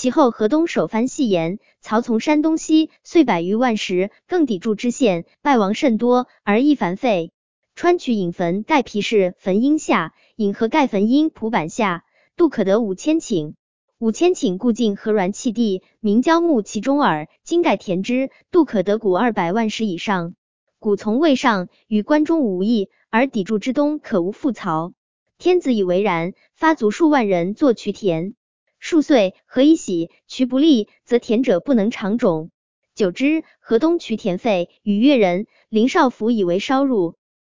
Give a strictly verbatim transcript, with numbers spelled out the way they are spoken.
其后河东首藩戏言，曹从山东西，遂百余万石，更抵住知县，败亡甚多，而亦繁废。川渠引坟盖皮氏坟阴下，引河盖坟阴蒲板下，杜可得五千顷。五千顷故尽河软气地，名焦木其中耳，今盖填之，杜可得谷二百万石以上。谷从渭上，与关中无异，而砥柱之东可无复曹。天子以为然，发卒数万人作渠田。数岁，河以洗，渠不利，则田者不能长种。久之，河东渠田废，与越人林少府以为烧入。